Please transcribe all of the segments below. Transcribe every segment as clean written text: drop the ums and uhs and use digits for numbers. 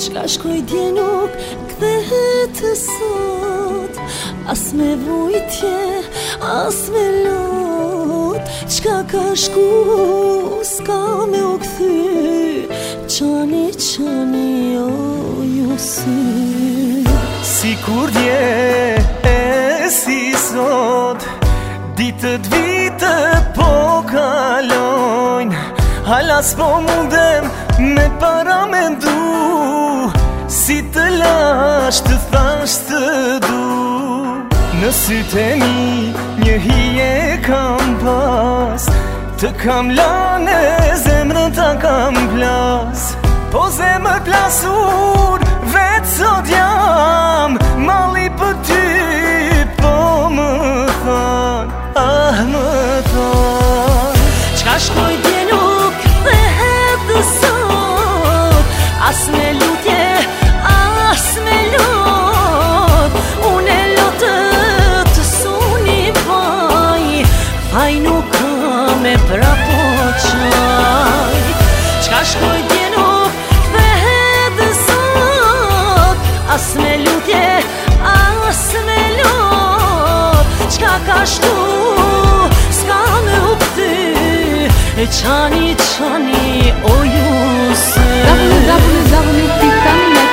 Qka shkoj dje nuk kthehet sot, as me vujtje, as me lot. Qka ka shku, s'ka me u kthy, qani, qani, o ju sy. Si kur dje e si sot, ditët vite po kalojnë, hala s'po mundem me para me ndu, si të lash të thash të du. Në sytë e mi një hije kam pas, të kam lane zemrën ta kam plas. Po zemër plasur vetë sot jam, mali për ty po më than, ah më than. Qka shkoj dje nuk kthehet sot, as me lutje, as me lot. Unë e lotët të suni vaj, faj nuk ka me prapo qaj. Qka shkoj dje nuk kthehet sot, as me lutje, as me lot. Qka ka shtu, s'ka me u kthy, qani, qani, o ju sy. www.titanet.com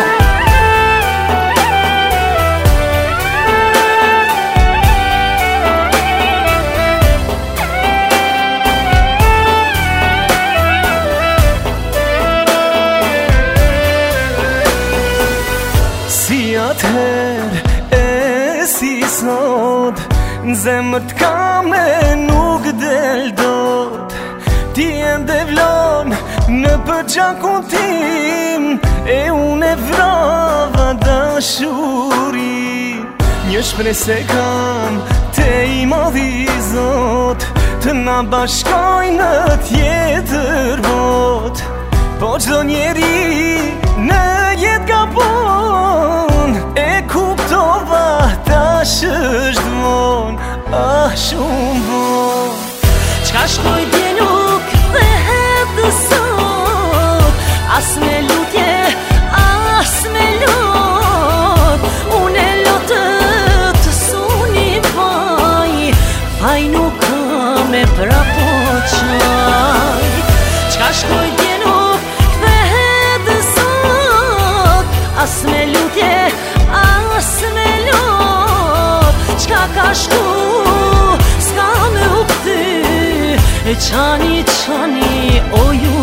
Si atëher e si sot, në zemër t'kam e nuk del dot. Ti e ndevlon në përgjakun tim, e unë e vrava dashurin. Një shpresë kam te i madhi Zot, të na bashkoj në tjetër bot. Po çdo njeri në jetë ka bon, e kuptova tash është von, ah shumë von. Qka shkoj dje nuk kthehet sot, as me lutje, as me lot. Unë e lotët të suni vaj, faj nuk ka me prapo qaj. Qka shkoj dje nuk kthehet sot, as me lutje, as me lot. Qka ka shku, s'ka me u kthy, qani, qani, o ju